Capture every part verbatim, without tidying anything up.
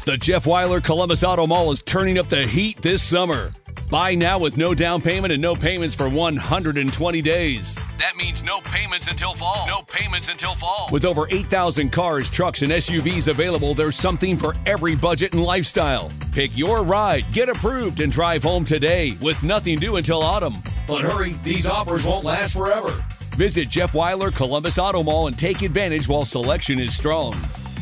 The Jeff Weiler Columbus Auto Mall is turning up the heat this summer. Buy now with no down payment and no payments for one hundred twenty days. That means no payments until fall. No payments until fall. With over eight thousand cars, trucks, and S U Vs available, there's something for every budget and lifestyle. Pick your ride, get approved, and drive home today with nothing due until autumn. But hurry, these offers won't last forever. Visit Jeff Weiler Columbus Auto Mall and take advantage while selection is strong.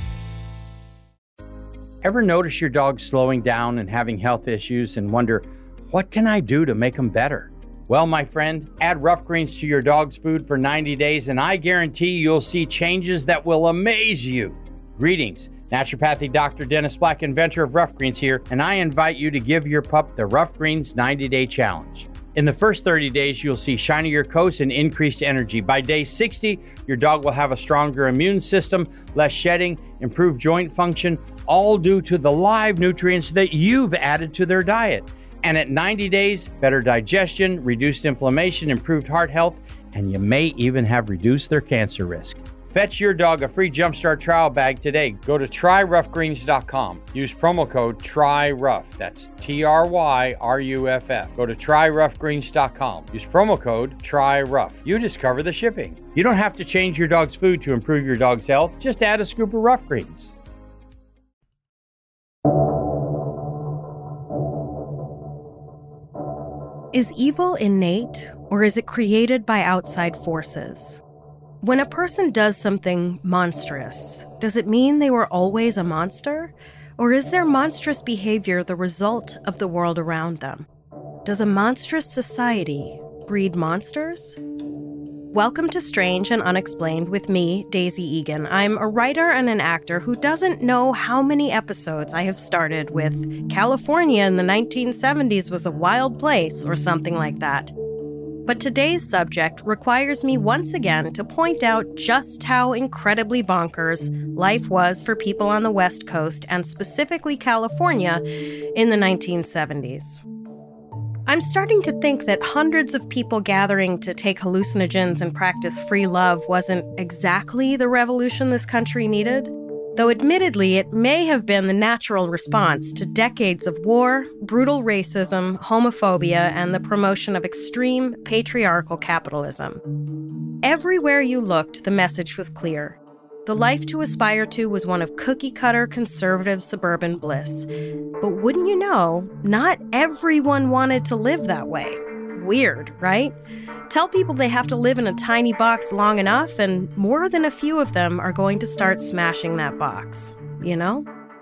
Ever notice your dog slowing down and having health issues and wonder, what can I do to make them better? Well, my friend, add Rough Greens to your dog's food for ninety days, and I guarantee you'll see changes that will amaze you. Greetings, naturopathic Doctor Dennis Black, inventor of Rough Greens here, and I invite you to give your pup the Rough Greens ninety-day challenge. In the first thirty days, you'll see shinier coats and increased energy. By day sixty, your dog will have a stronger immune system, less shedding, improved joint function, all due to the live nutrients that you've added to their diet. And at ninety days, better digestion, reduced inflammation, improved heart health, and you may even have reduced their cancer risk. Fetch your dog a free Jumpstart trial bag today. Go to try rough greens dot com. Use promo code TRYROUGH. That's T R Y R U F F. Go to try rough greens dot com. Use promo code TRYROUGH. You discover the shipping. You don't have to change your dog's food to improve your dog's health. Just add a scoop of Rough Greens. Is evil innate, or is it created by outside forces? When a person does something monstrous, does it mean they were always a monster? Or is their monstrous behavior the result of the world around them? Does a monstrous society breed monsters? Welcome to Strange and Unexplained with me, Daisy Egan. I'm a writer and an actor who doesn't know how many episodes I have started with California in the nineteen seventies was a wild place or something like that. But today's subject requires me once again to point out just how incredibly bonkers life was for people on the West Coast and specifically California in the nineteen seventies. I'm starting to think that hundreds of people gathering to take hallucinogens and practice free love wasn't exactly the revolution this country needed, though admittedly it may have been the natural response to decades of war, brutal racism, homophobia, and the promotion of extreme patriarchal capitalism. Everywhere you looked, the message was clear. The life to aspire to was one of cookie-cutter conservative suburban bliss. But wouldn't you know, not everyone wanted to live that way. Weird, right? Tell people they have to live in a tiny box long enough, and more than a few of them are going to start smashing that box, you know?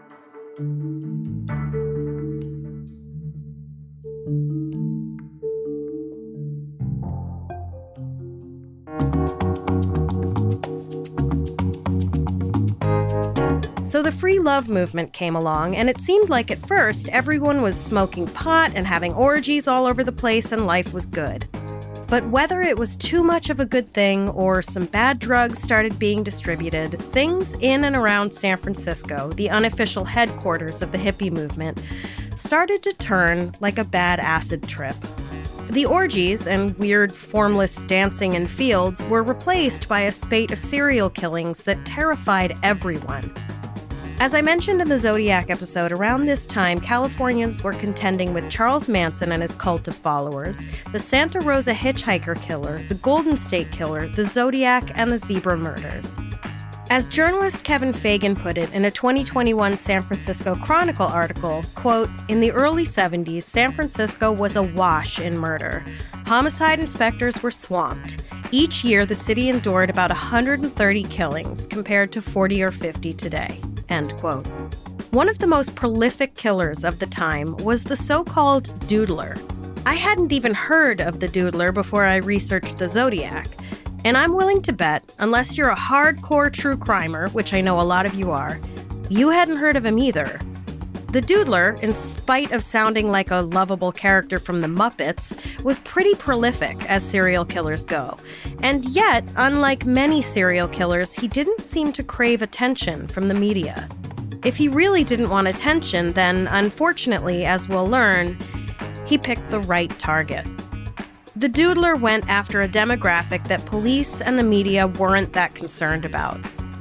So the free love movement came along, and it seemed like at first everyone was smoking pot and having orgies all over the place and life was good. But whether it was too much of a good thing or some bad drugs started being distributed, things in and around San Francisco, the unofficial headquarters of the hippie movement, started to turn like a bad acid trip. The orgies and weird, formless dancing in fields were replaced by a spate of serial killings that terrified everyone. As I mentioned in the Zodiac episode, around this time, Californians were contending with Charles Manson and his cult of followers, the Santa Rosa hitchhiker killer, the Golden State Killer, the Zodiac, and the Zebra murders. As journalist Kevin Fagan put it in a twenty twenty-one San Francisco Chronicle article, quote, "In the early seventies, San Francisco was awash in murder. Homicide inspectors were swamped. Each year, the city endured about one hundred thirty killings, compared to forty or fifty today." End quote. One of the most prolific killers of the time was the so-called Doodler. I hadn't even heard of the Doodler before I researched the Zodiac. And I'm willing to bet, unless you're a hardcore true crimer, which I know a lot of you are, you hadn't heard of him either. The Doodler, in spite of sounding like a lovable character from the Muppets, was pretty prolific as serial killers go. And yet, unlike many serial killers, he didn't seem to crave attention from the media. If he really didn't want attention, then unfortunately, as we'll learn, he picked the right target. The Doodler went after a demographic that police and the media weren't that concerned about.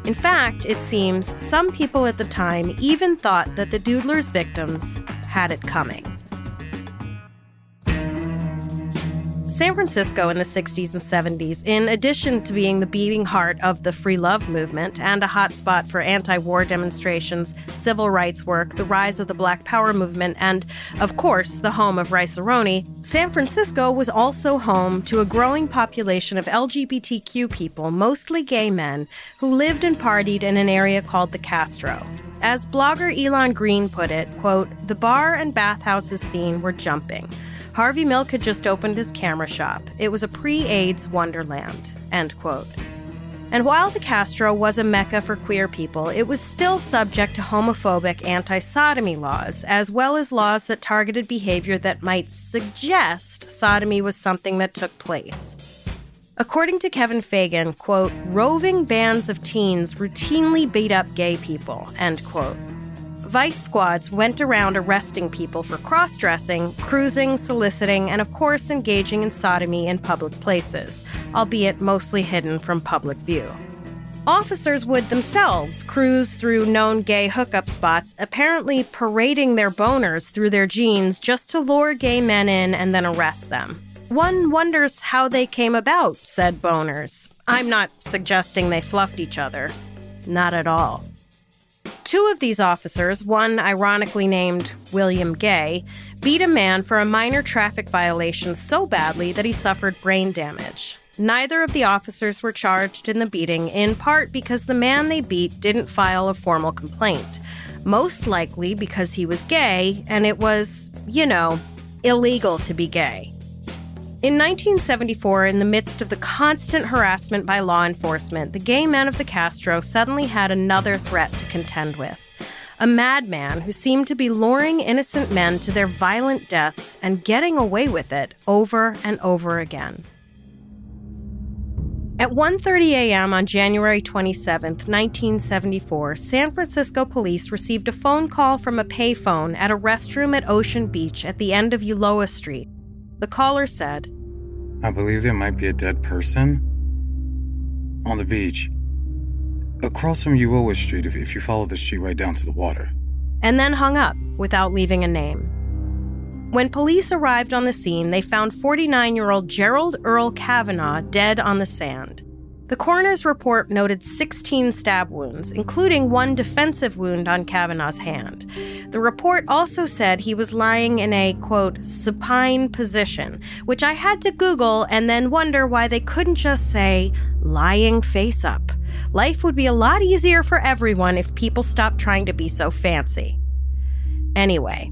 In fact, it seems some people at the time even thought that the Doodler's victims had it coming. San Francisco in the sixties and seventies, in addition to being the beating heart of the free love movement and a hotspot for anti-war demonstrations, civil rights work, the rise of the Black Power movement, and, of course, the home of Rice-A-Roni, San Francisco was also home to a growing population of L G B T Q people, mostly gay men, who lived and partied in an area called the Castro. As blogger Elon Green put it, quote, "The bar and bathhouses scene were jumping. Harvey Milk had just opened his camera shop. It was a pre-AIDS wonderland," end quote. And while the Castro was a mecca for queer people, it was still subject to homophobic anti-sodomy laws, as well as laws that targeted behavior that might suggest sodomy was something that took place. According to Kevin Fagan, quote, "Roving bands of teens routinely beat up gay people," end quote. Vice squads went around arresting people for cross-dressing, cruising, soliciting, and of course engaging in sodomy in public places, albeit mostly hidden from public view. Officers would themselves cruise through known gay hookup spots, apparently parading their boners through their jeans just to lure gay men in and then arrest them. One wonders how they came about, said boners. I'm not suggesting they fluffed each other. Not at all. Two of these officers, one ironically named William Gay, beat a man for a minor traffic violation so badly that he suffered brain damage. Neither of the officers were charged in the beating, in part because the man they beat didn't file a formal complaint. Most likely because he was gay, and it was, you know, illegal to be gay. In nineteen seventy-four, in the midst of the constant harassment by law enforcement, the gay men of the Castro suddenly had another threat to contend with. A madman who seemed to be luring innocent men to their violent deaths and getting away with it over and over again. At one thirty a.m. on January twenty-seventh, nineteen seventy-four, San Francisco police received a phone call from a payphone at a restroom at Ocean Beach at the end of Ulloa Street. The caller said, "I believe there might be a dead person on the beach, across from Ulloa Street if, if you follow the street right down to the water." And then hung up without leaving a name. When police arrived on the scene, they found forty-nine-year-old Gerald Earl Kavanaugh dead on the sand. The coroner's report noted sixteen stab wounds, including one defensive wound on Kavanaugh's hand. The report also said he was lying in a, quote, supine position, which I had to Google and then wonder why they couldn't just say, lying face up. Life would be a lot easier for everyone if people stopped trying to be so fancy. Anyway,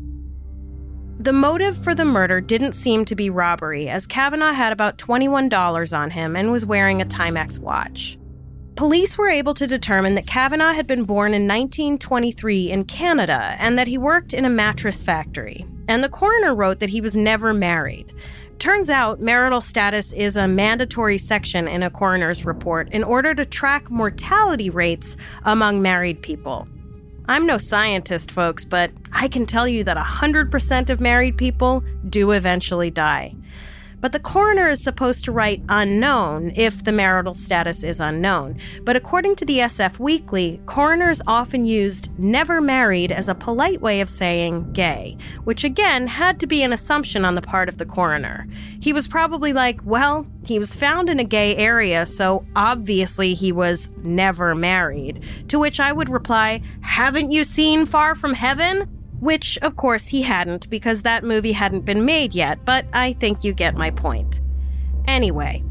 the motive for the murder didn't seem to be robbery, as Kavanaugh had about twenty-one dollars on him and was wearing a Timex watch. Police were able to determine that Kavanaugh had been born in nineteen twenty-three in Canada and that he worked in a mattress factory. And the coroner wrote that he was never married. Turns out marital status is a mandatory section in a coroner's report in order to track mortality rates among married people. I'm no scientist, folks, but I can tell you that one hundred percent of married people do eventually die. But the coroner is supposed to write unknown if the marital status is unknown. But according to the S F Weekly, coroners often used never married as a polite way of saying gay, which again had to be an assumption on the part of the coroner. He was probably like, well, he was found in a gay area, so obviously he was never married. To which I would reply, haven't you seen Far From Heaven? Which, of course, he hadn't, because that movie hadn't been made yet, but I think you get my point. Anyway,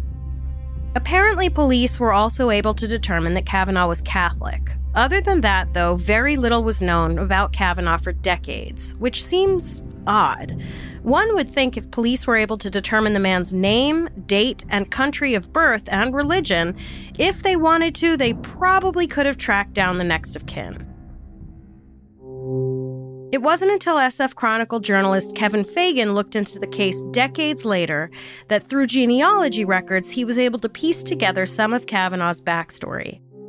apparently police were also able to determine that Kavanaugh was Catholic. Other than that, though, very little was known about Kavanaugh for decades, which seems odd. One would think if police were able to determine the man's name, date, and country of birth and religion, if they wanted to, they probably could have tracked down the next of kin. It wasn't until S F Chronicle journalist Kevin Fagan looked into the case decades later that through genealogy records he was able to piece together some of Kavanaugh's backstory.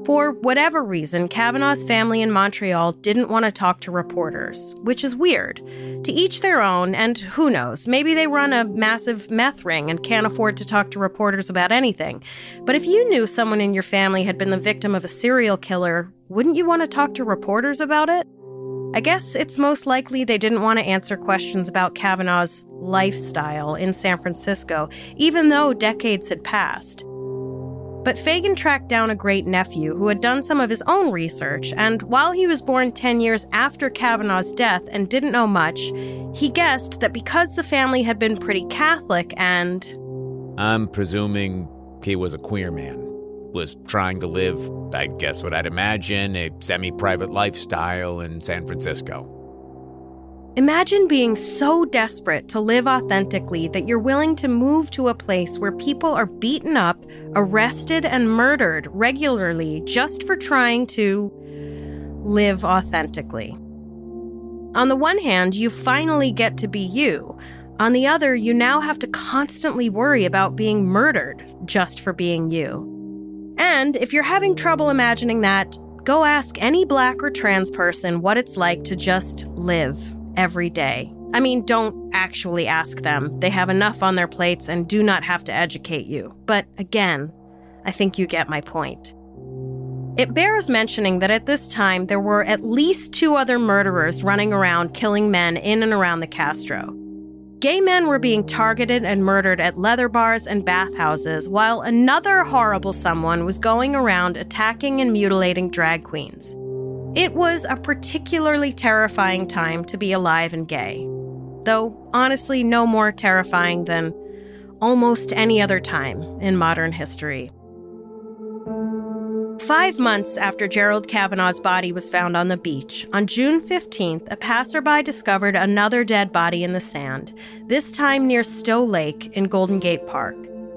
For whatever reason, Kavanaugh's family in Montreal didn't want to talk to reporters, which is weird. To each their own, and who knows, maybe they run a massive meth ring and can't afford to talk to reporters about anything. But if you knew someone in your family had been the victim of a serial killer, wouldn't you want to talk to reporters about it? I guess it's most likely they didn't want to answer questions about Kavanaugh's lifestyle in San Francisco, even though decades had passed. But Fagan tracked down a great-nephew who had done some of his own research, and while he was born ten years after Kavanaugh's death and didn't know much, he guessed that because the family had been pretty Catholic and... I'm presuming he was a queer man, was trying to live, I guess what I'd imagine, a semi-private lifestyle in San Francisco. Imagine being so desperate to live authentically that you're willing to move to a place where people are beaten up, arrested, and murdered regularly just for trying to live authentically. On the one hand, you finally get to be you. On the other, you now have to constantly worry about being murdered just for being you. And if you're having trouble imagining that, go ask any Black or trans person what it's like to just live every day. I mean, don't actually ask them. They have enough on their plates and do not have to educate you. But again, I think you get my point. It bears mentioning that at this time, there were at least two other murderers running around killing men in and around the Castro. Gay men were being targeted and murdered at leather bars and bathhouses, while another horrible someone was going around attacking and mutilating drag queens. It was a particularly terrifying time to be alive and gay, though honestly no more terrifying than almost any other time in modern history. Five months after Gerald Kavanaugh's body was found on the beach, on June fifteenth, a passerby discovered another dead body in the sand, this time near Stowe Lake in Golden Gate Park.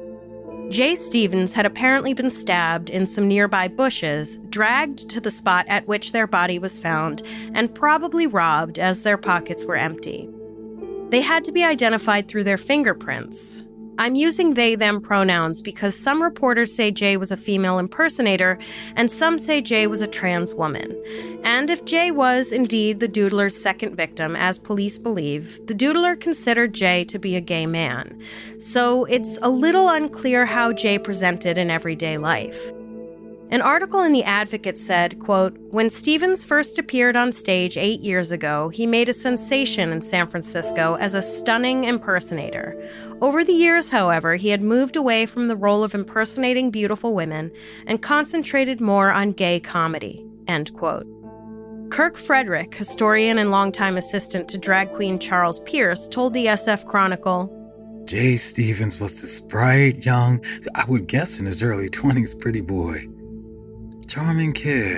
Jay Stevens had apparently been stabbed in some nearby bushes, dragged to the spot at which their body was found, and probably robbed as their pockets were empty. They had to be identified through their fingerprints. I'm using they-them pronouns because some reporters say Jay was a female impersonator, and some say Jay was a trans woman. And if Jay was indeed the doodler's second victim, as police believe, the doodler considered Jay to be a gay man. So it's a little unclear how Jay presented in everyday life. An article in The Advocate said, quote, "When Stevens first appeared on stage eight years ago, he made a sensation in San Francisco as a stunning impersonator. Over the years, however, he had moved away from the role of impersonating beautiful women and concentrated more on gay comedy," end quote. Kirk Frederick, historian and longtime assistant to drag queen Charles Pierce, told the S F Chronicle, Jay Stevens was this bright, young, I would guess in his early twenties, pretty boy. Charming kid.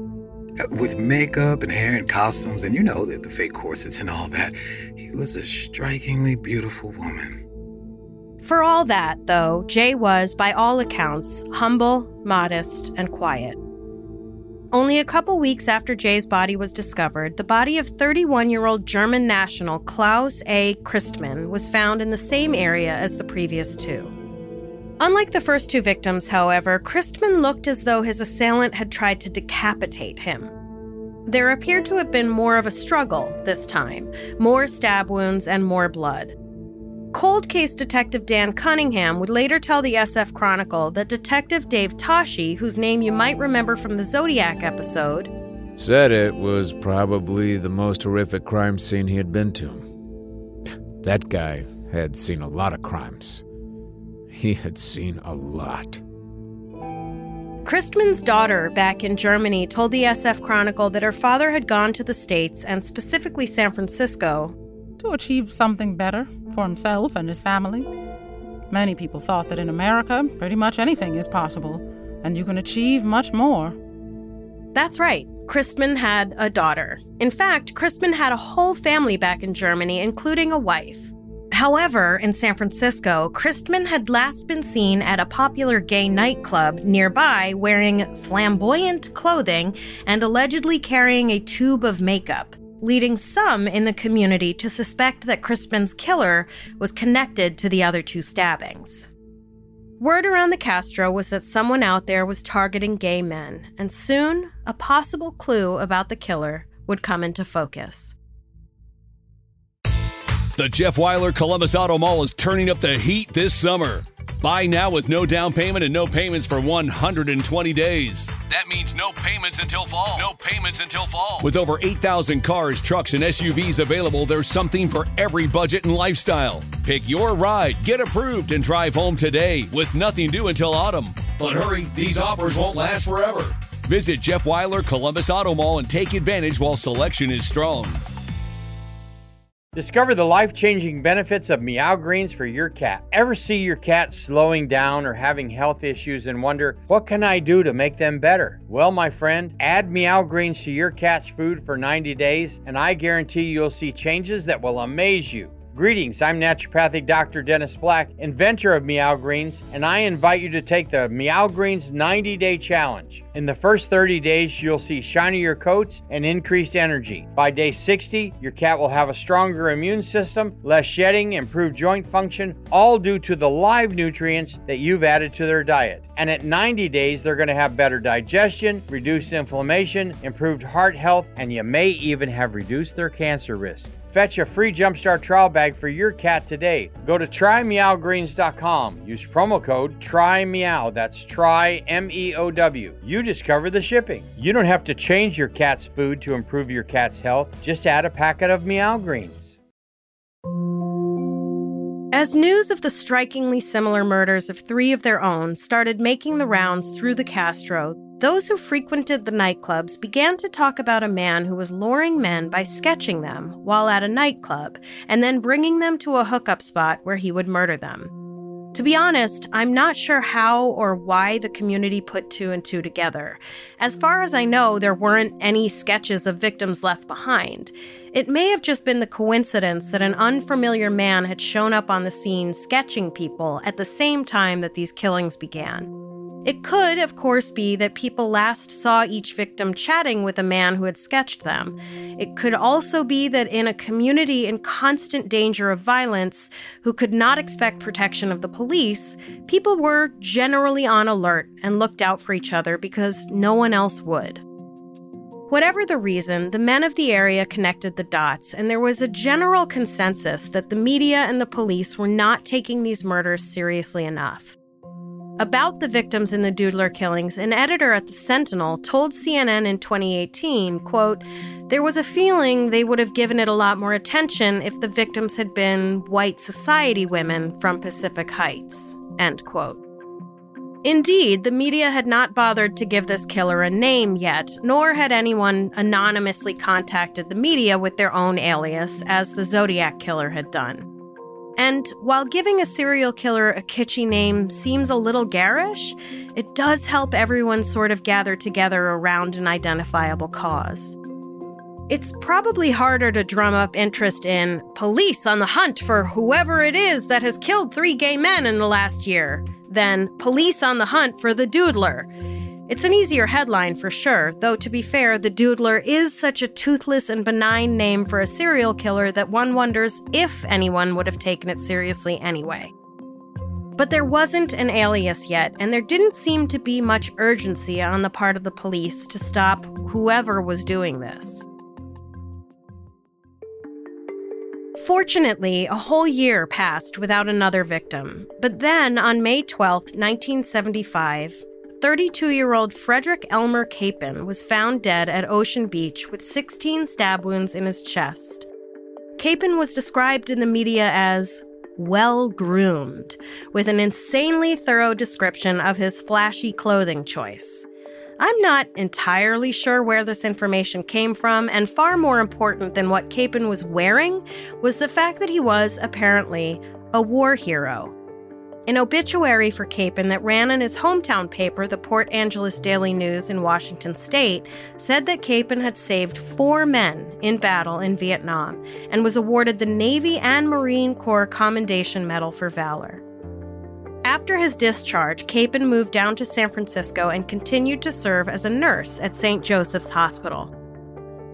With makeup and hair and costumes and, you know, the, the fake corsets and all that. He was a strikingly beautiful woman. For all that, though, Jay was, by all accounts, humble, modest, and quiet. Only a couple weeks after Jay's body was discovered, the body of thirty-one-year-old German national Klaus A. Christmann was found in the same area as the previous two. Unlike the first two victims, however, Christmann looked as though his assailant had tried to decapitate him. There appeared to have been more of a struggle this time, more stab wounds and more blood. Cold case detective Dan Cunningham would later tell the S F Chronicle that Detective Dave Toschi, whose name you might remember from the Zodiac episode, said it was probably the most horrific crime scene he had been to. That guy had seen a lot of crimes. He had seen a lot. Christmann's daughter, back in Germany, told the S F Chronicle that her father had gone to the States, and specifically San Francisco, to achieve something better for himself and his family. Many people thought that in America, pretty much anything is possible, and you can achieve much more. That's right. Christmann had a daughter. In fact, Christmann had a whole family back in Germany, including a wife. However, in San Francisco, Christmann had last been seen at a popular gay nightclub nearby wearing flamboyant clothing and allegedly carrying a tube of makeup, leading some in the community to suspect that Christmann's killer was connected to the other two stabbings. Word around the Castro was that someone out there was targeting gay men, and soon, a possible clue about the killer would come into focus. The Jeff Weiler Columbus Auto Mall is turning up the heat this summer. Buy now with no down payment and no payments for one hundred twenty days. That means no payments until fall. No payments until fall. With over eight thousand cars, trucks, and S U Vs available, there's something for every budget and lifestyle. Pick your ride, get approved, and drive home today with nothing due until autumn. But hurry, these offers won't last forever. Visit Jeff Weiler Columbus Auto Mall and take advantage while selection is strong. Discover the life-changing benefits of Meow Greens for your cat. Ever see your cat slowing down or having health issues and wonder, what can I do to make them better? Well, my friend, add Meow Greens to your cat's food for ninety days, and I guarantee you'll see changes that will amaze you. Greetings, I'm naturopathic Doctor Dennis Black, inventor of Meow Greens, and I invite you to take the Meow Greens ninety-day challenge. In the first thirty days, you'll see shinier coats and increased energy. By day sixty, your cat will have a stronger immune system, less shedding, improved joint function, all due to the live nutrients that you've added to their diet. And at ninety days, they're going to have better digestion, reduced inflammation, improved heart health, and you may even have reduced their cancer risk. Fetch a free Jumpstart trial bag for your cat today. Go to try meow greens dot com. Use promo code TRYMEOW. That's try M E O W. You discover the shipping. You don't have to change your cat's food to improve your cat's health. Just add a packet of Meow Greens. As news of the strikingly similar murders of three of their own started making the rounds through the Castro, those who frequented the nightclubs began to talk about a man who was luring men by sketching them while at a nightclub and then bringing them to a hookup spot where he would murder them. To be honest, I'm not sure how or why the community put two and two together. As far as I know, there weren't any sketches of victims left behind. It may have just been the coincidence that an unfamiliar man had shown up on the scene sketching people at the same time that these killings began. It could, of course, be that people last saw each victim chatting with a man who had sketched them. It could also be that in a community in constant danger of violence, who could not expect protection of the police, people were generally on alert and looked out for each other because no one else would. Whatever the reason, the men of the area connected the dots, and there was a general consensus that the media and the police were not taking these murders seriously enough. About the victims in the Doodler killings, an editor at the Sentinel told C N N in twenty eighteen, quote, "There was a feeling they would have given it a lot more attention if the victims had been white society women from Pacific Heights," end quote. Indeed, the media had not bothered to give this killer a name yet, nor had anyone anonymously contacted the media with their own alias, as the Zodiac killer had done. And while giving a serial killer a kitschy name seems a little garish, it does help everyone sort of gather together around an identifiable cause. It's probably harder to drum up interest in police on the hunt for whoever it is that has killed three gay men in the last year than police on the hunt for the Doodler. It's an easier headline for sure, though to be fair, the Doodler is such a toothless and benign name for a serial killer that one wonders if anyone would have taken it seriously anyway. But there wasn't an alias yet, and there didn't seem to be much urgency on the part of the police to stop whoever was doing this. Fortunately, a whole year passed without another victim. But then, on May twelfth, nineteen seventy-five, thirty-two-year-old Frederick Elmer Capon was found dead at Ocean Beach with sixteen stab wounds in his chest. Capon was described in the media as well-groomed, with an insanely thorough description of his flashy clothing choice. I'm not entirely sure where this information came from, and far more important than what Capon was wearing was the fact that he was, apparently, a war hero. An obituary for Capon that ran in his hometown paper, the Port Angeles Daily News in Washington State, said that Capon had saved four men in battle in Vietnam and was awarded the Navy and Marine Corps Commendation Medal for Valor. After his discharge, Capon moved down to San Francisco and continued to serve as a nurse at Saint Joseph's Hospital.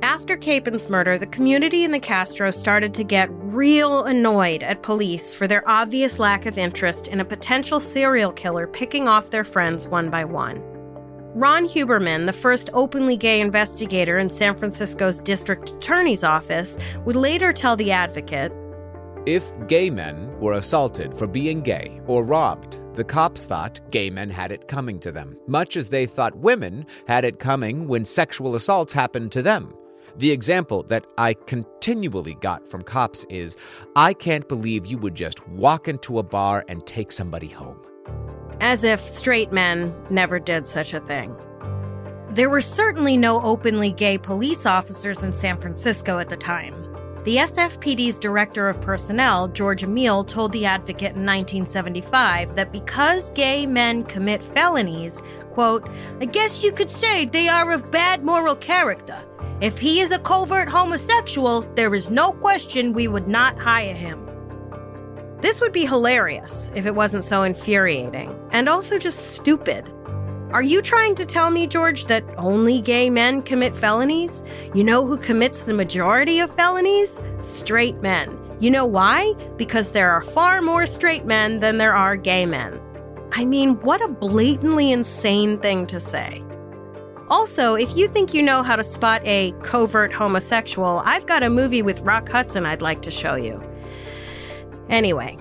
After Capen's murder, the community in the Castro started to get real annoyed at police for their obvious lack of interest in a potential serial killer picking off their friends one by one. Ron Huberman, the first openly gay investigator in San Francisco's district attorney's office, would later tell The Advocate, "If gay men were assaulted for being gay or robbed, the cops thought gay men had it coming to them, much as they thought women had it coming when sexual assaults happened to them. The example that I continually got from cops is, I can't believe you would just walk into a bar and take somebody home." As if straight men never did such a thing. There were certainly no openly gay police officers in San Francisco at the time. The S F P D's director of personnel, George Emile, told The Advocate in nineteen seventy-five that because gay men commit felonies, quote, "I guess you could say they are of bad moral character. If he is a covert homosexual, there is no question we would not hire him." This would be hilarious if it wasn't so infuriating, and also just stupid. Are you trying to tell me, George, that only gay men commit felonies? You know who commits the majority of felonies? Straight men. You know why? Because there are far more straight men than there are gay men. I mean, what a blatantly insane thing to say. Also, if you think you know how to spot a covert homosexual, I've got a movie with Rock Hudson I'd like to show you. Anyway.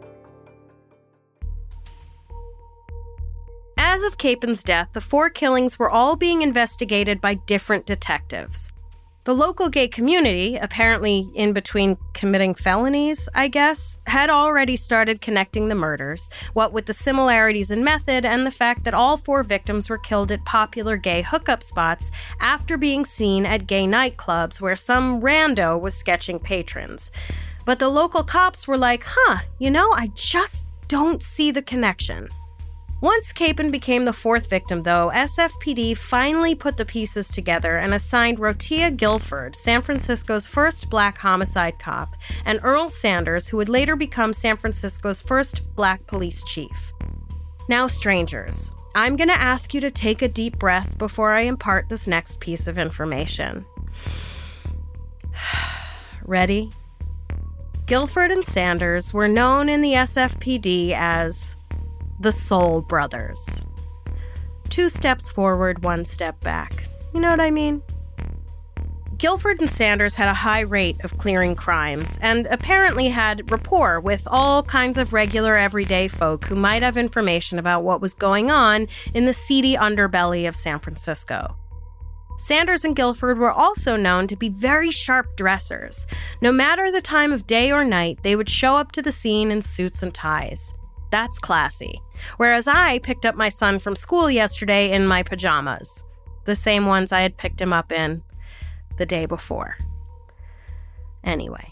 As of Capen's death, the four killings were all being investigated by different detectives. The local gay community, apparently in between committing felonies, I guess, had already started connecting the murders, what with the similarities in method and the fact that all four victims were killed at popular gay hookup spots after being seen at gay nightclubs where some rando was sketching patrons. But the local cops were like, huh, you know, I just don't see the connection. Once Capen became the fourth victim, though, S F P D finally put the pieces together and assigned Rotia Guilford, San Francisco's first black homicide cop, and Earl Sanders, who would later become San Francisco's first black police chief. Now, strangers, I'm going to ask you to take a deep breath before I impart this next piece of information. Ready? Guilford and Sanders were known in the S F P D as the Soul Brothers. Two steps forward, one step back. You know what I mean? Guilford and Sanders had a high rate of clearing crimes and apparently had rapport with all kinds of regular everyday folk who might have information about what was going on in the seedy underbelly of San Francisco. Sanders and Guilford were also known to be very sharp dressers. No matter the time of day or night, they would show up to the scene in suits and ties. That's classy. Whereas I picked up my son from school yesterday in my pajamas. The same ones I had picked him up in the day before. Anyway.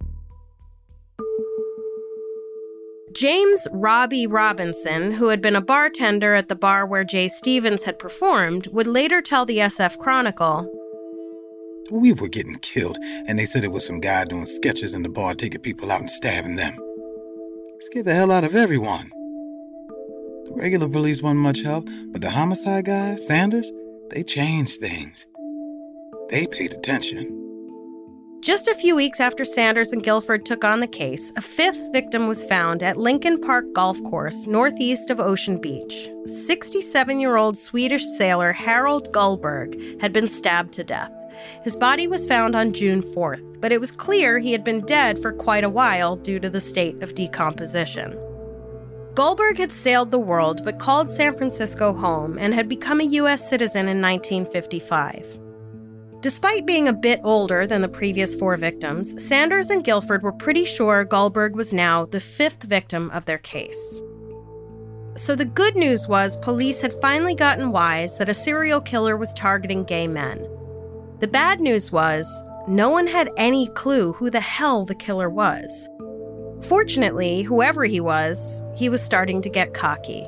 James Robbie Robinson, who had been a bartender at the bar where Jay Stevens had performed, would later tell the S F Chronicle, "We were getting killed, and they said it was some guy doing sketches in the bar, taking people out and stabbing them. Scared the hell out of everyone. The regular police wasn't much help, but the homicide guy, Sanders, they changed things. They paid attention." Just a few weeks after Sanders and Guilford took on the case, a fifth victim was found at Lincoln Park Golf Course, northeast of Ocean Beach. sixty-seven-year-old Swedish sailor Harold Gullberg had been stabbed to death. His body was found on June fourth, but it was clear he had been dead for quite a while due to the state of decomposition. Gullberg had sailed the world but called San Francisco home and had become a U S citizen in nineteen fifty-five. Despite being a bit older than the previous four victims, Sanders and Guilford were pretty sure Gullberg was now the fifth victim of their case. So the good news was police had finally gotten wise that a serial killer was targeting gay men. The bad news was no one had any clue who the hell the killer was. Fortunately, whoever he was, he was starting to get cocky.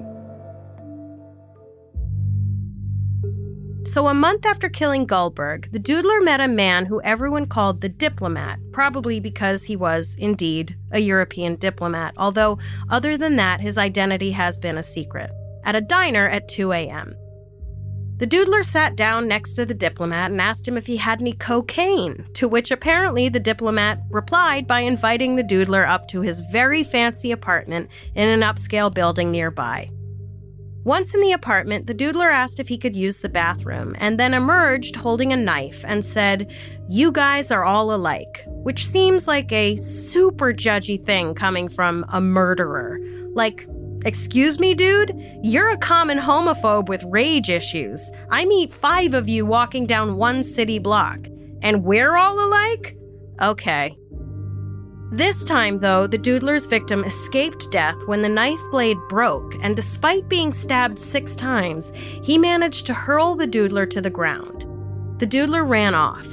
So a month after killing Gullberg, the Doodler met a man who everyone called the Diplomat, probably because he was, indeed, a European diplomat, although other than that, his identity has been a secret, at a diner at two a.m. The The doodler sat down next to the diplomat and asked him if he had any cocaine, to which apparently the diplomat replied by inviting the doodler up to his very fancy apartment in an upscale building nearby. Once in the apartment, the doodler asked if he could use the bathroom, and then emerged holding a knife and said, "You guys are all alike," which seems like a super judgy thing coming from a murderer. Like, excuse me, dude? You're a common homophobe with rage issues. I meet five of you walking down one city block. And we're all alike? Okay. This time, though, the doodler's victim escaped death when the knife blade broke, and despite being stabbed six times, he managed to hurl the doodler to the ground. The doodler ran off.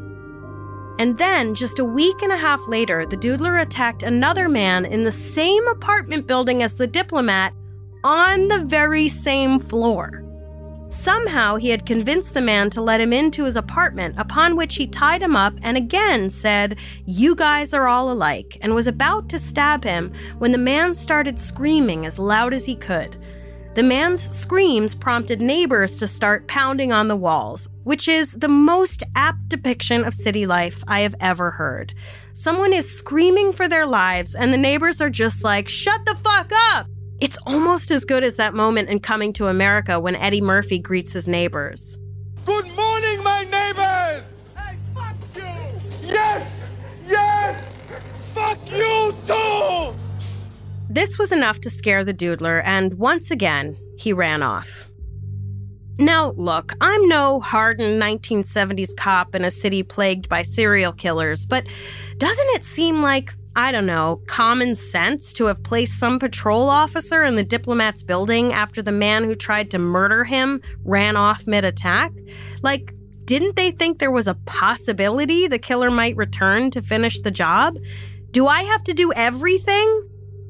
And then, just a week and a half later, the doodler attacked another man in the same apartment building as the diplomat on the very same floor. Somehow, he had convinced the man to let him into his apartment, upon which he tied him up and again said, "You guys are all alike," and was about to stab him when the man started screaming as loud as he could. The man's screams prompted neighbors to start pounding on the walls, which is the most apt depiction of city life I have ever heard. Someone is screaming for their lives, and the neighbors are just like, "Shut the fuck up!" It's almost as good as that moment in Coming to America when Eddie Murphy greets his neighbors. Good morning, my neighbors! Hey, fuck you! Yes! Yes! Fuck you too! This was enough to scare the doodler, and once again, he ran off. Now, look, I'm no hardened nineteen seventies cop in a city plagued by serial killers, but doesn't it seem like, I don't know, common sense to have placed some patrol officer in the diplomat's building after the man who tried to murder him ran off mid-attack? Like, didn't they think there was a possibility the killer might return to finish the job? Do I have to do everything?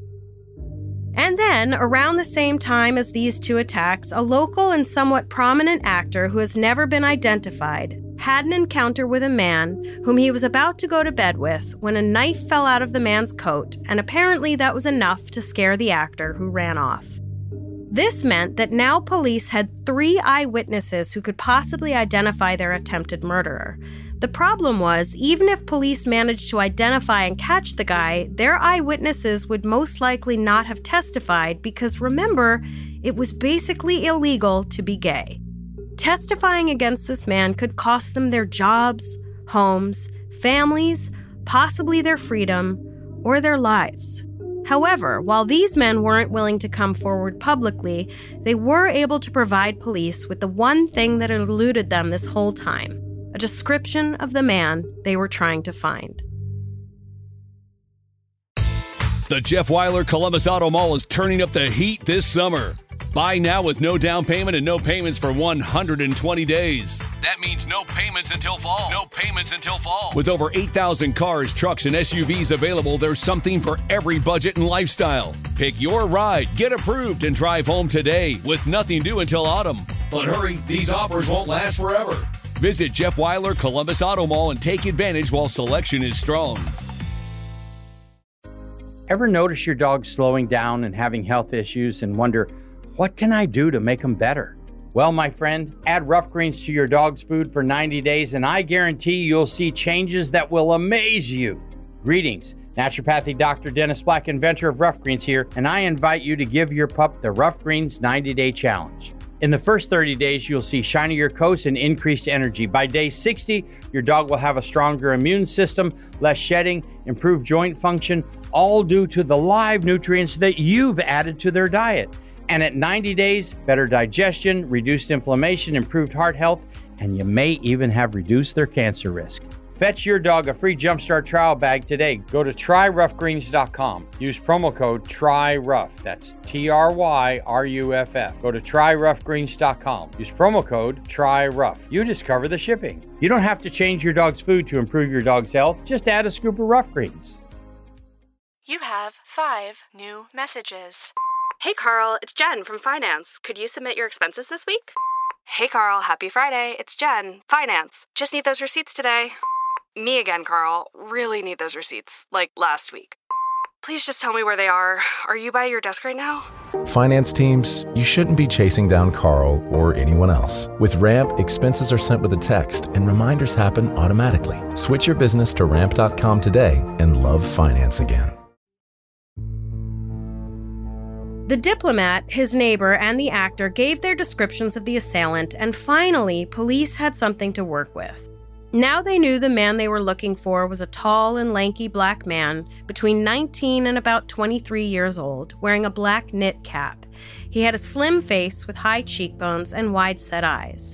And then, around the same time as these two attacks, a local and somewhat prominent actor who has never been identified had an encounter with a man whom he was about to go to bed with when a knife fell out of the man's coat, and apparently that was enough to scare the actor who ran off. This meant that now police had three eyewitnesses who could possibly identify their attempted murderer. The problem was, even if police managed to identify and catch the guy, their eyewitnesses would most likely not have testified because, remember, it was basically illegal to be gay. Testifying against this man could cost them their jobs, homes, families, possibly their freedom, or their lives. However, while these men weren't willing to come forward publicly, they were able to provide police with the one thing that had eluded them this whole time: a description of the man they were trying to find. The Jeff Weiler Columbus Auto Mall is turning up the heat this summer. Buy now with no down payment and no payments for one hundred twenty days. That means no payments until fall. No payments until fall. With over eight thousand cars, trucks, and S U Vs available, there's something for every budget and lifestyle. Pick your ride, get approved, and drive home today with nothing due until autumn. But hurry, these offers won't last forever. Visit Jeff Weiler Columbus Auto Mall and take advantage while selection is strong. Ever notice your dog slowing down and having health issues and wonder, what can I do to make them better? Well, my friend, add Rough Greens to your dog's food for ninety days and I guarantee you'll see changes that will amaze you. Greetings, naturopathic Doctor Dennis Black, inventor of Rough Greens here, and I invite you to give your pup the Rough Greens ninety day challenge. In the first thirty days, you'll see shinier coats and increased energy. By day sixty, your dog will have a stronger immune system, less shedding, improved joint function, all due to the live nutrients that you've added to their diet. And at ninety days, better digestion, reduced inflammation, improved heart health, and you may even have reduced their cancer risk. Fetch your dog a free Jumpstart trial bag today. Go to try rough greens dot com. Use promo code TRYROUGH. That's T R Y R U F F. Go to try rough greens dot com. Use promo code TRYROUGH. You discover the shipping. You don't have to change your dog's food to improve your dog's health. Just add a scoop of Rough Greens. You have five new messages. Hey, Carl, it's Jen from Finance. Could you submit your expenses this week? Hey, Carl, happy Friday. It's Jen, Finance. Just need those receipts today. Me again, Carl. Really need those receipts, like last week. Please just tell me where they are. Are you by your desk right now? Finance teams, you shouldn't be chasing down Carl or anyone else. With Ramp, expenses are sent with a text and reminders happen automatically. Switch your business to ramp dot com today and love finance again. The diplomat, his neighbor, and the actor gave their descriptions of the assailant, and finally, police had something to work with. Now they knew the man they were looking for was a tall and lanky black man between nineteen and about twenty-three years old, wearing a black knit cap. He had a slim face with high cheekbones and wide-set eyes.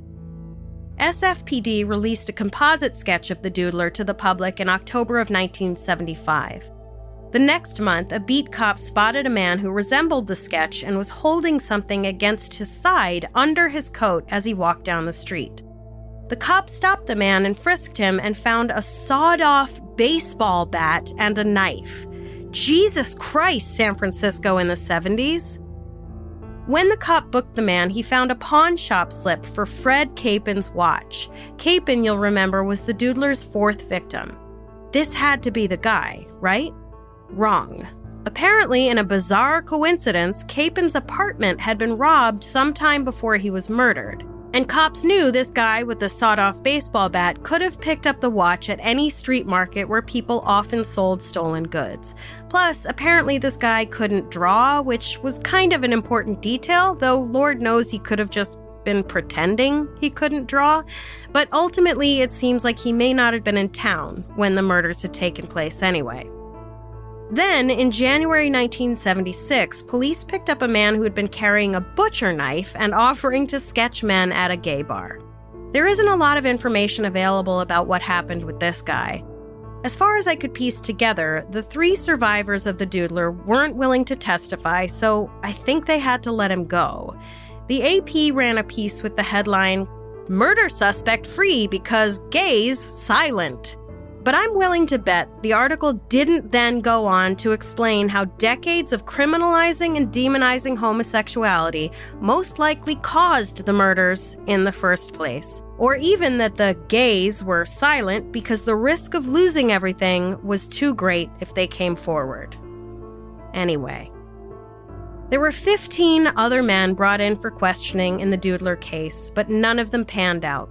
S F P D released a composite sketch of the doodler to the public in October of nineteen seventy-five. The next month, a beat cop spotted a man who resembled the sketch and was holding something against his side under his coat as he walked down the street. The cop stopped the man and frisked him and found a sawed-off baseball bat and a knife. Jesus Christ, San Francisco in the seventies. When the cop booked the man, he found a pawn shop slip for Fred Capin's watch. Capin, you'll remember, was the doodler's fourth victim. This had to be the guy, right? Wrong. Apparently, in a bizarre coincidence, Capin's apartment had been robbed sometime before he was murdered. And cops knew this guy with the sawed-off baseball bat could have picked up the watch at any street market where people often sold stolen goods. Plus, apparently this guy couldn't draw, which was kind of an important detail, though Lord knows he could have just been pretending he couldn't draw. But ultimately, it seems like he may not have been in town when the murders had taken place anyway. Then, in January nineteen seventy-six, police picked up a man who had been carrying a butcher knife and offering to sketch men at a gay bar. There isn't a lot of information available about what happened with this guy. As far as I could piece together, the three survivors of the doodler weren't willing to testify, so I think they had to let him go. The A P ran a piece with the headline, "Murder Suspect Free Because Gays Silent." But I'm willing to bet the article didn't then go on to explain how decades of criminalizing and demonizing homosexuality most likely caused the murders in the first place. Or even that the gays were silent because the risk of losing everything was too great if they came forward. Anyway, there were fifteen other men brought in for questioning in the Doodler case, but none of them panned out.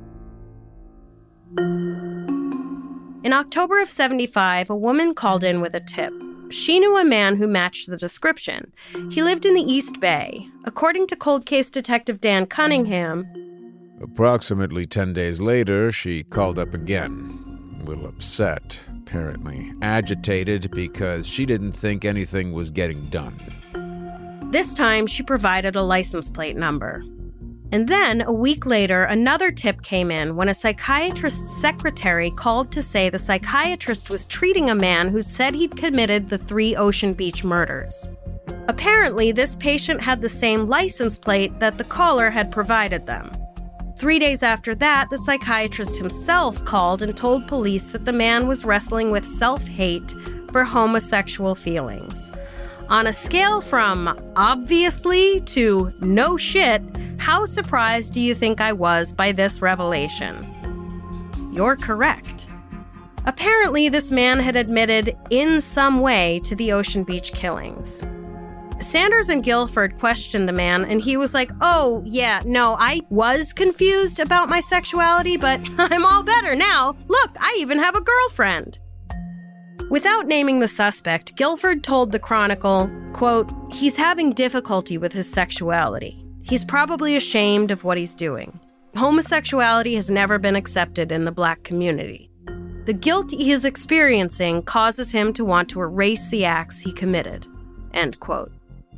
In October of seventy-five, a woman called in with a tip. She knew a man who matched the description. He lived in the East Bay. According to cold case detective Dan Cunningham, approximately ten days later, she called up again. A little upset, apparently. Agitated because she didn't think anything was getting done. This time, she provided a license plate number. And then, a week later, another tip came in when a psychiatrist's secretary called to say the psychiatrist was treating a man who said he'd committed the three Ocean Beach murders. Apparently, this patient had the same license plate that the caller had provided them. Three days after that, the psychiatrist himself called and told police that the man was wrestling with self-hate for homosexual feelings. On a scale from obviously to no shit, how surprised do you think I was by this revelation? You're correct. Apparently, this man had admitted in some way to the Ocean Beach killings. Sanders and Guilford questioned the man, and he was like, oh, yeah, no, I was confused about my sexuality, but I'm all better now. Look, I even have a girlfriend. Without naming the suspect, Guilford told the Chronicle, quote, he's having difficulty with his sexuality. He's probably ashamed of what he's doing. Homosexuality has never been accepted in the Black community. The guilt he is experiencing causes him to want to erase the acts he committed, end quote.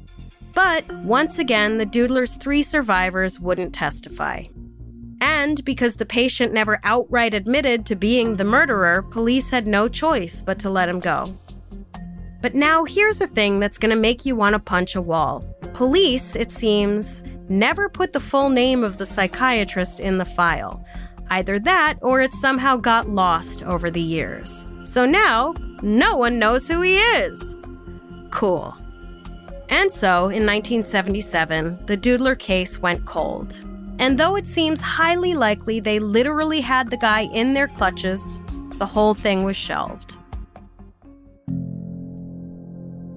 But once again, the Doodler's three survivors wouldn't testify. And because the patient never outright admitted to being the murderer, police had no choice but to let him go. But now here's the thing that's going to make you want to punch a wall. Police, it seems, never put the full name of the psychiatrist in the file. Either that, or it somehow got lost over the years. So now, no one knows who he is. Cool. And so, in nineteen seventy-seven, the Doodler case went cold. And though it seems highly likely they literally had the guy in their clutches, the whole thing was shelved.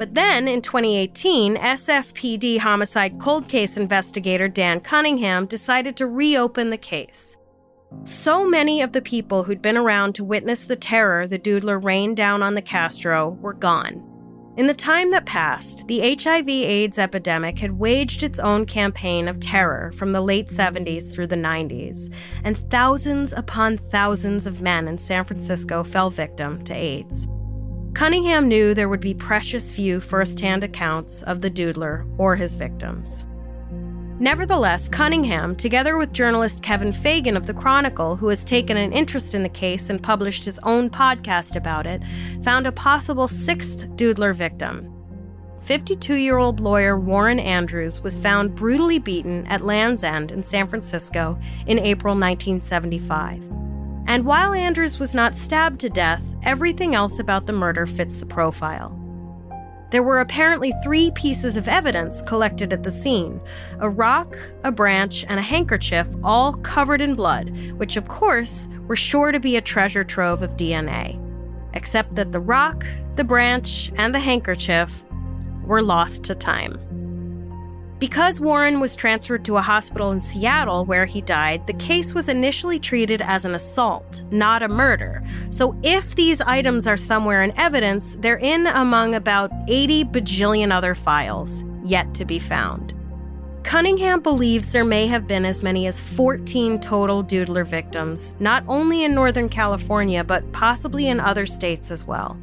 But then, in twenty eighteen, S F P D homicide cold case investigator Dan Cunningham decided to reopen the case. So many of the people who'd been around to witness the terror the Doodler rained down on the Castro were gone. In the time that passed, the H I V AIDS epidemic had waged its own campaign of terror from the late seventies through the nineties, and thousands upon thousands of men in San Francisco fell victim to AIDS. Cunningham knew there would be precious few first-hand accounts of the Doodler or his victims. Nevertheless, Cunningham, together with journalist Kevin Fagan of The Chronicle, who has taken an interest in the case and published his own podcast about it, found a possible sixth Doodler victim. fifty-two-year-old lawyer Warren Andrews was found brutally beaten at Land's End in San Francisco in April nineteen seventy-five. And while Andrews was not stabbed to death, everything else about the murder fits the profile. There were apparently three pieces of evidence collected at the scene: a rock, a branch, and a handkerchief, all covered in blood, which of course were sure to be a treasure trove of D N A. Except that the rock, the branch, and the handkerchief were lost to time. Because Warren was transferred to a hospital in Seattle where he died, the case was initially treated as an assault, not a murder. So if these items are somewhere in evidence, they're in among about eighty bajillion other files yet to be found. Cunningham believes there may have been as many as fourteen total Doodler victims, not only in Northern California, but possibly in other states as well.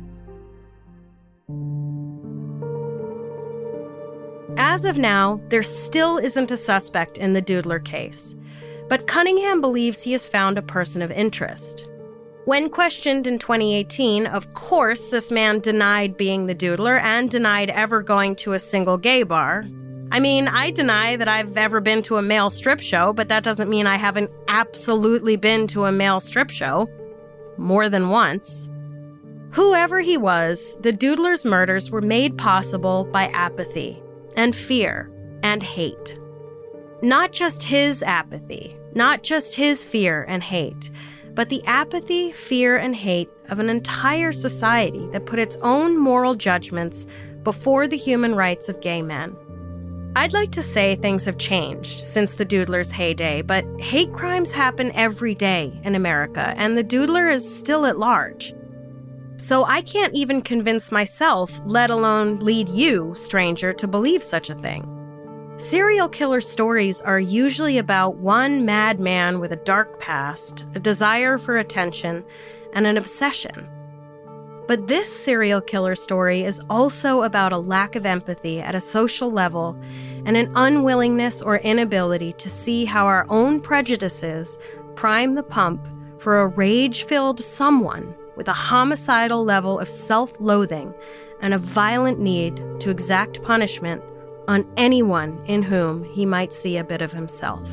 As of now, there still isn't a suspect in the Doodler case, but Cunningham believes he has found a person of interest. When questioned in twenty eighteen, of course, this man denied being the Doodler and denied ever going to a single gay bar. I mean, I deny that I've ever been to a male strip show, but that doesn't mean I haven't absolutely been to a male strip show. More than once. Whoever he was, the Doodler's murders were made possible by apathy. And fear, and hate. Not just his apathy, not just his fear and hate, but the apathy, fear, and hate of an entire society that put its own moral judgments before the human rights of gay men. I'd like to say things have changed since the Doodler's heyday, but hate crimes happen every day in America, and the Doodler is still at large. So I can't even convince myself, let alone lead you, stranger, to believe such a thing. Serial killer stories are usually about one madman with a dark past, a desire for attention, and an obsession. But this serial killer story is also about a lack of empathy at a social level and an unwillingness or inability to see how our own prejudices prime the pump for a rage-filled someone with a homicidal level of self-loathing and a violent need to exact punishment on anyone in whom he might see a bit of himself.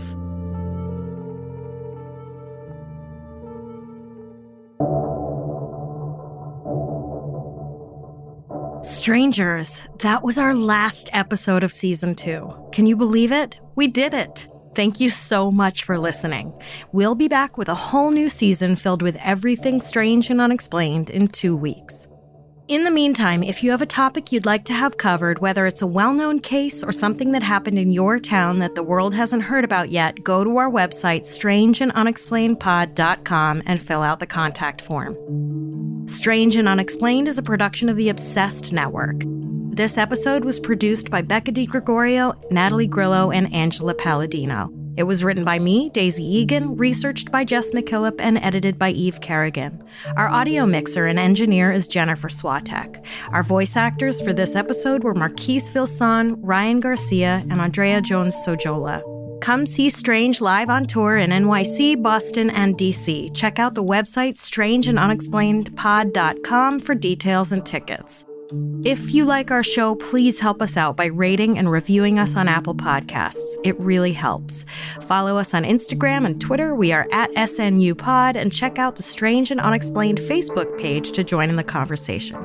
Strangers, that was our last episode of season two. Can you believe it? We did it. Thank you so much for listening. We'll be back with a whole new season filled with everything strange and unexplained in two weeks. In the meantime, if you have a topic you'd like to have covered, whether it's a well-known case or something that happened in your town that the world hasn't heard about yet, go to our website, strange and unexplained pod dot com, and fill out the contact form. Strange and Unexplained is a production of the Obsessed Network. This episode was produced by Becca DiGregorio, Natalie Grillo, and Angela Palladino. It was written by me, Daisy Egan, researched by Jess McKillop, and edited by Eve Kerrigan. Our audio mixer and engineer is Jennifer Swatek. Our voice actors for this episode were Marquise Vilson, Ryan Garcia, and Andrea Jones-Sojola. Come see Strange live on tour in N Y C, Boston, and D C. Check out the website strange and unexplained pod dot com for details and tickets. If you like our show, please help us out by rating and reviewing us on Apple Podcasts. It really helps. Follow us on Instagram and Twitter. We are at S N U Pod, and check out the Strange and Unexplained Facebook page to join in the conversation.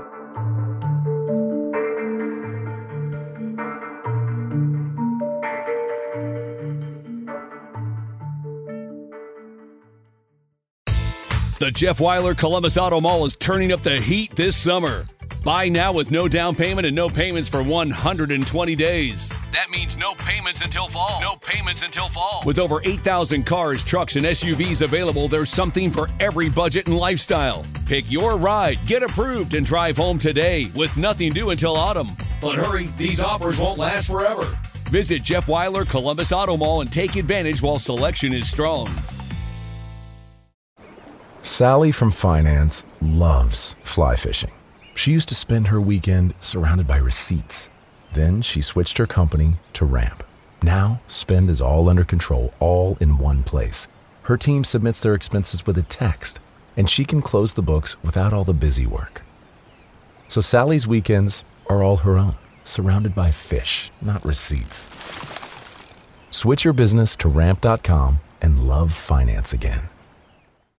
The Jeff Weiler Columbus Auto Mall is turning up the heat this summer. Buy now with no down payment and no payments for one hundred twenty days. That means no payments until fall. No payments until fall. With over eight thousand cars, trucks, and S U Vs available, there's something for every budget and lifestyle. Pick your ride, get approved, and drive home today with nothing due until autumn. But hurry, these offers won't last forever. Visit Jeff Weiler Columbus Auto Mall and take advantage while selection is strong. Sally from finance loves fly fishing. She used to spend her weekend surrounded by receipts. Then she switched her company to Ramp. Now, spend is all under control, all in one place. Her team submits their expenses with a text, and she can close the books without all the busy work. So Sally's weekends are all her own, surrounded by fish, not receipts. Switch your business to ramp dot com and love finance again.